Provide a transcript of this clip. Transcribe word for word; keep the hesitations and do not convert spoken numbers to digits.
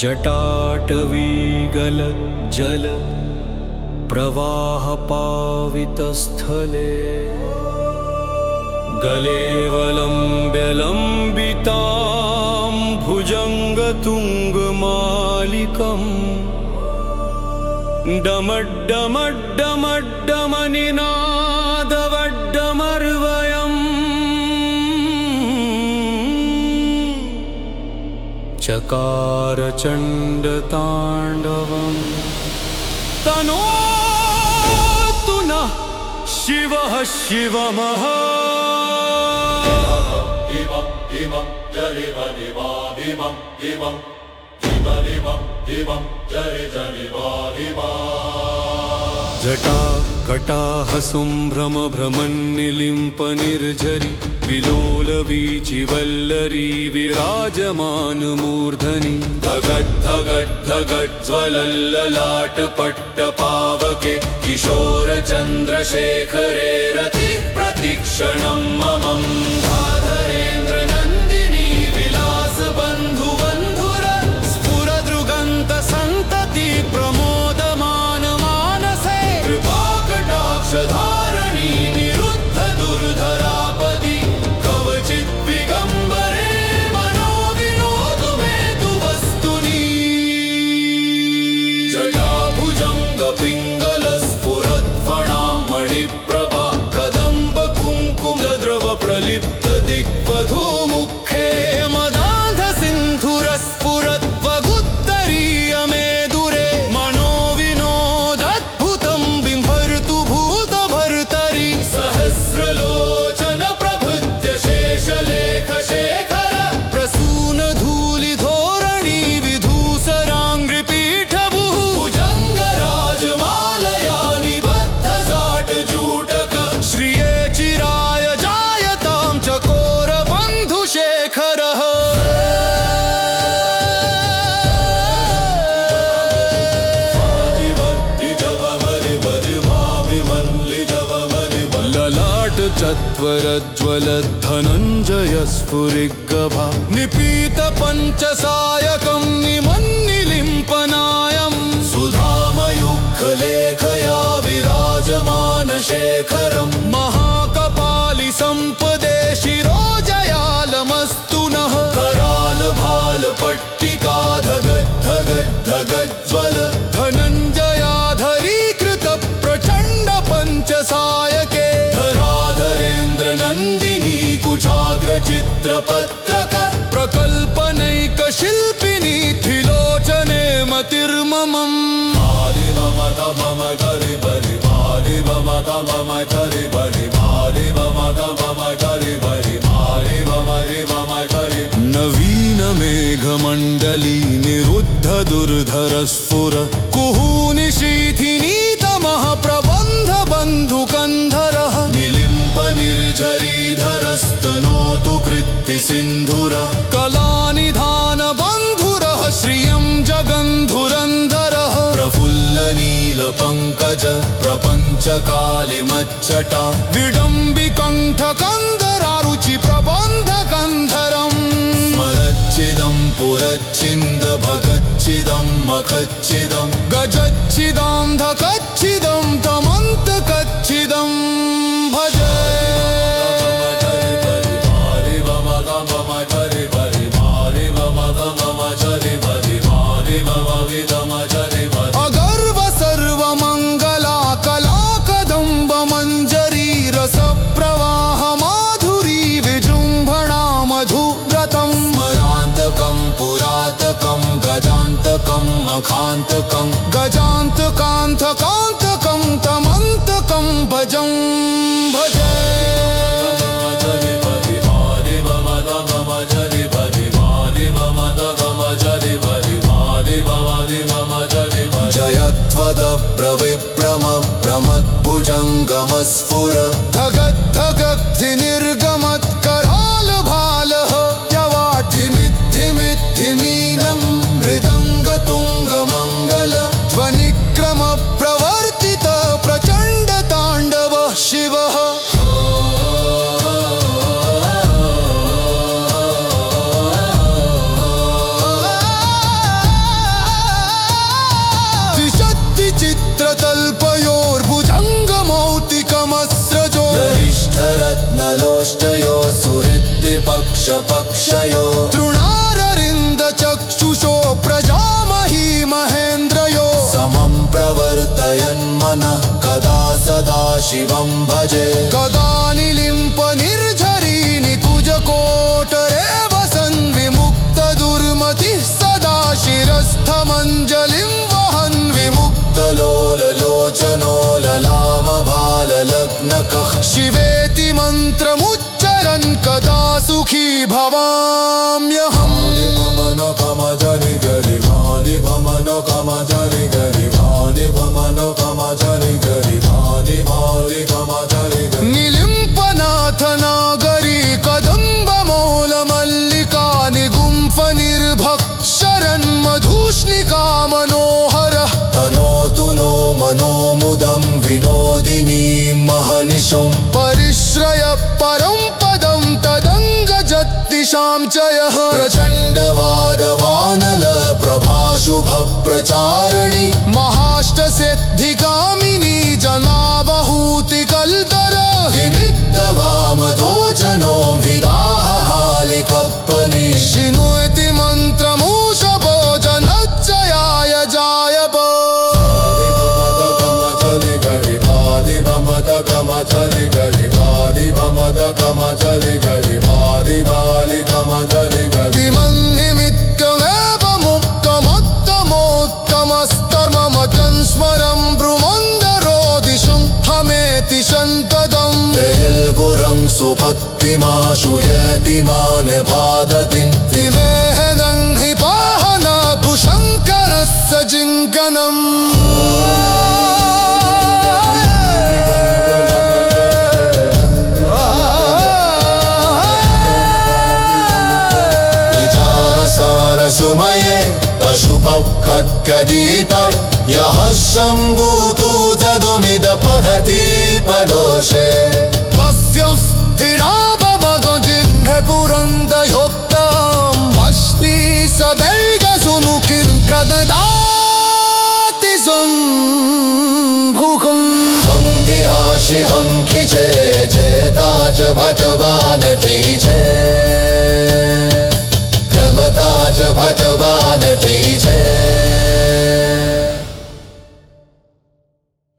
जटाटवीगल जल प्रवाहपावितस्थले गलेवलम्ब्यलम्बितां भुजङ्गतुङ्गमालिकम् डमड्डमड्डमड्डमनिनादवड्डमर्वयम् चकारचण्डताण्डवम् तनोतु नः शिवः शिवमः जटा कटाह सुम्भ्रम भ्रमन्निलिम्प निर्झरि विलोलवीचिवल्लरी विराजमानमूर्धनि धगद्धगद्धगज्ज्वलल्ललाटपट्टपावके किशोरचन्द्रशेखरे रति प्रतिक्षणं ममं धाधरेन्द्रनन्दिनी विलासबन्धुबन्धुर स्फुरदृगन्तसन्तति प्रमोदमान मानसे कृपाकटाक्षधारणी निरुद्ध दुर्धरापदि कवचित् विगम्बरे मनोविनोदु मे तु वस्तुनि जटाभुजङ्गपिङ्गलस्फुरत्फणां मणिप्रभा कदम्ब कुङ्कुमद्रव प्रलिप्त दिग्वधूमुखे मदान्धसिन्धुरस्फुरद्वगुत्तरीय मे दुरे मनोविनोदद्भुतं बिम्भर्तु भूतभर्तरि सहस्रलोचन प्रभृत्य शेषलेखशेखर प्रसूनधूलिधोरणी विधूसराङ्घ्रिपीठभुः भुजङ्गराजमालया निबद्धजाटजूटक श्रिये चिराय जायतां चकोरबन्धुशेखरः ललाट चत्वरज्वलद्धनञ्जय स्फुरिगभा निपीत पञ्चसायकं निमन्निलिम्पनायं सुधामयुक्खलेखया विराजमानशेखरं महाकपालि सम्पदे शिरोजयालमस्तु नः करालभालपट्टिका धगद्धगद्धगज्ज्वल धनञ्जयाधरीकृत प्रचण्ड पञ्चसायके धराधरेन्द्रनन्दिनी कुचाग्रचित्रपत्रक प्रकल्पनैकशिल्पिनी त्रिलोचने मतिर्ममम् नवीनमेघमण्डली निरुद्ध दुर्धरस्फुर कुहूनिशीथिनीतमः प्रबन्ध बन्धुकन्धरः निलिम्प निर्झरीधरस्तनोतु कृत्तिसिन्धुर कलानिधान बन्धुरः श्रियं जगन्धुरन्धरः प्रफुल्लनीलपङ्कज प्रपञ्चकालिमच्चटा विडम्बिकण्ठकन्धरारुचि प्रबन्धकन्धरम् स्मरच्चिदं पुरच्चिन्द भगच्चिदं मखच्चिदं गजच्चिदान्धकच्चिदं तमन्तकच्चिदं भज अगर्व सर्वमङ्गला कलाकदम्ब मञ्जरी रसप्रवाह माधुरी विजृम्भणा मधुव्रतं स्मरान्तकं पुरातकं गजान्तकं मखान्तकं गजान्तकान्तकान्तकं तमन्तकं भजं भज जयत्वदप्रविप्रम प्रमद्भुजङ्गमस्फुर धगद्धगद्धिनिर्गमत्करालभालः यवाढ्यमिद्धिमिद्धिमीनं मृदङ्गतुङ्गमङ्गल ध्वनिक्रमप्रवर्तित प्रचण्डताण्डवः शिव पक्षयो तृणाररिन्द चक्षुषो प्रजामही महेन्द्रयो समं प्रवर्तयन् मनः कदा सदा शिवं भजे कदा निलिम्प निर्झरीनि कुजकोटरे वसन् विमुक्त दुर्मतिः सदा शिरस्थमञ्जलिं वहन् विमुक्तलोललोचनो ललामभाललग्नकः शिवेति मन्त्रमुच्चरन् कदा सुखी भवाम्यहम् भमनो कमजरि गरि भानि भमनो कमजरि गरि भानि भमनो कमजरि गरि भानि भानि कमजरि गरि निलिम्पनाथ नागरी कदम्बमौलमल्लिका निगुम्फ निर्भक् शरन् मधुष्णिका मनोहरः तनोतु नो मनोमुदं विनोदिनीं महनिशुं परिश्रय परं पदं तदङ्गजत्तिशां च यः प्रचण्डवादवानल प्रभाशुभप्रचारिणी महाष्टसिद्धिकामिनी जनावहूतिकल्तर विविक्तवामदोचनो विदाहालिकप्पनि शिनुति मन्त्रमूषभो जनच्चयाय जायप कमचरि गरि भादि भमद कमचरि गरि भादि भालि कमचरि गरि निमित्तमेव मुक्तमत्तमोत्तमस्तममचं स्मरं ब्रुमन्दरो दिशुं हमेति शन्तदं पुरं सुभक्तिमाशु यतिमान भादति विवेहनं हि पाहन भुशङ्करस्य जिङ्कनम् सुमये पशुपक्खद्गदित यः शम्भुतु जदुमिद पठति पदोषे तस्य स्थिरा भवतो जिह्वे पुरन्दयोक्तम् अस्ति सदैर्गसुमुखिं प्रददाति सम्भुखम् संविहाशिहं खिचे चेता च भटवान् च भटवान्